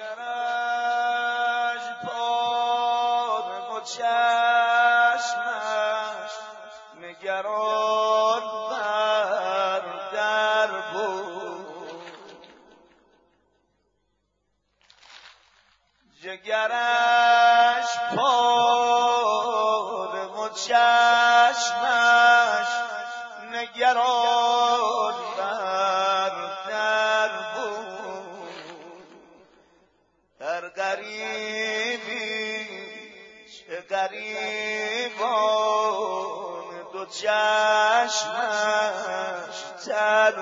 جگرش پر و چشمش نگران بر در بود، جگرش پر و چشمش نگران بر در بود، هر غریبی چه غریبان دو چشمش تر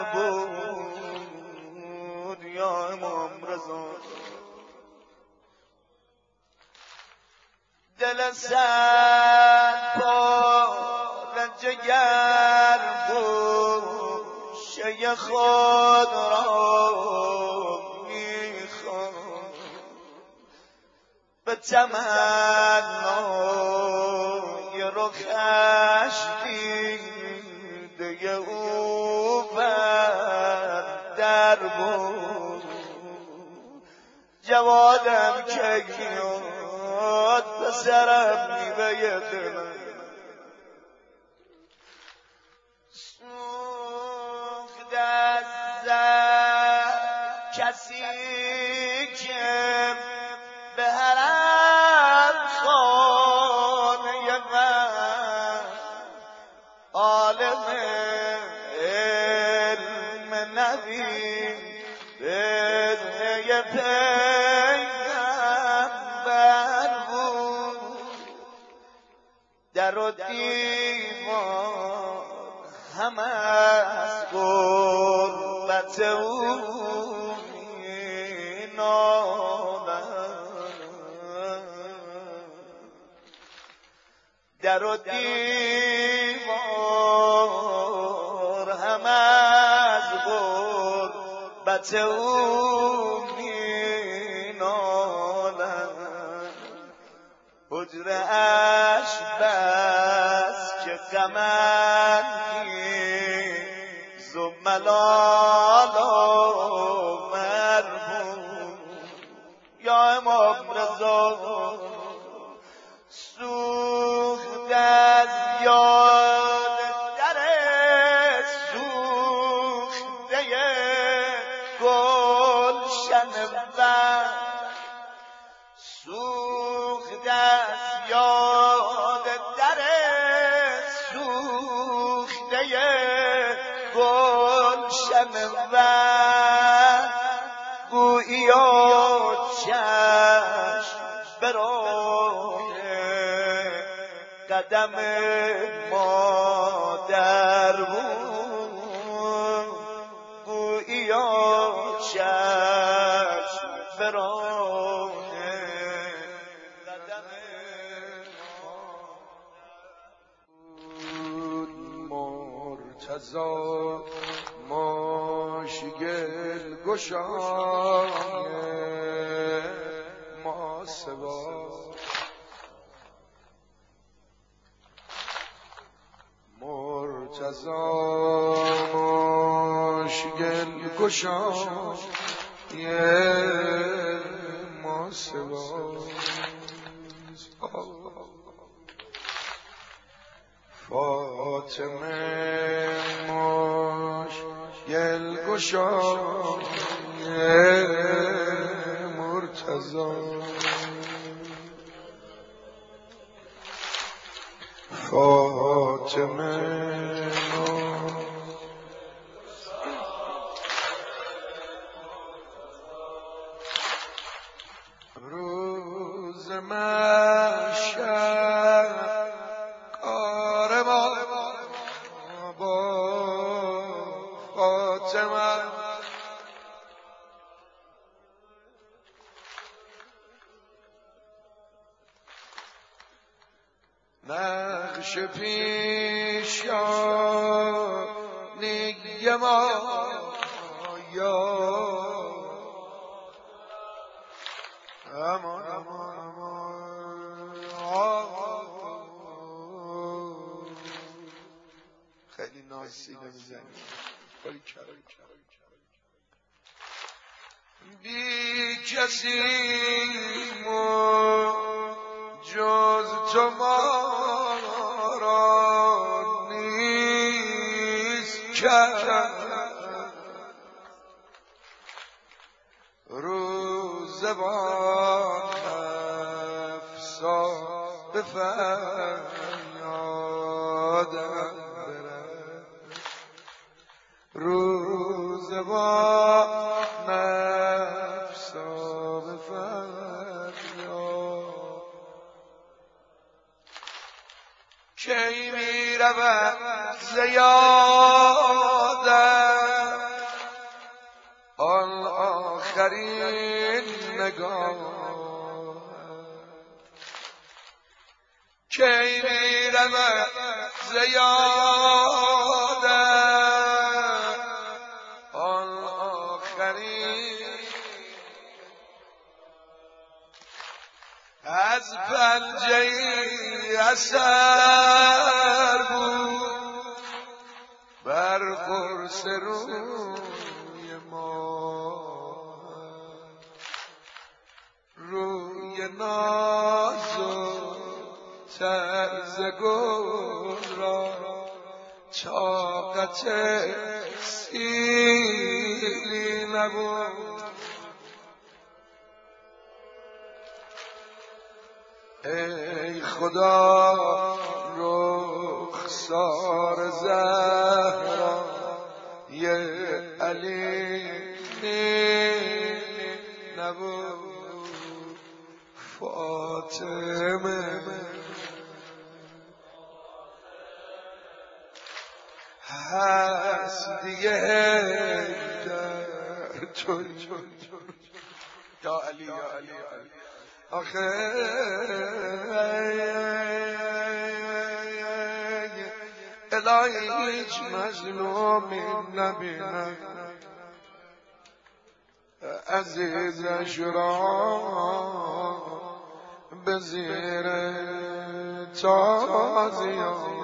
بود. یا امام رضا دل سر پر جگر بود، شیء خود را میخواند به تمنای رخش دیده او بر در بود. جوادم که میاد پسرم میوه دلم، سوخت از کسی که به حرم خانه من عالم علم نبی به پیغمبر بود. در و دیوار همه از غربت او در و دیوار همه از غربت او مینالند، حجره اش بس که غم انگیز و ملال آور بود. یا امام رضا سوخت از یاد در سوخته گلشن بر، سوخت از یاد در سوخته گلشن بر، گوییا چشم برای قدم مادر بود، گوییا چشم برای قدم بود. مرتضی ماشگل گشای ما سوا، مرتضی ماشگل گشای ما سوا، فاطمه ماشگل گشای مرتضی، فاطمه روز محشر کار ما با فاطمه، نقش پیشانی ما یا امان خیلی ناسی نمیزنی بی کسی جز تو ما را نیست کرد روز با نفسا به فریادم برد روز با نفسا به فریاد کی می رود زیادم آن آخرین نگاه کی می رود زیادم آن آخرین از پنجه‌ای اثر بود بر قرص روی ما روی ناز و طرز گل را طاقت سیلی نبود ای خدا رخسار زهرا یه علی نبود فاطمه هست دیگه در تو یا علی یا علی یا علی آخه الهی هیچ مظلومی نبینم عزیزش را به زیر تازیان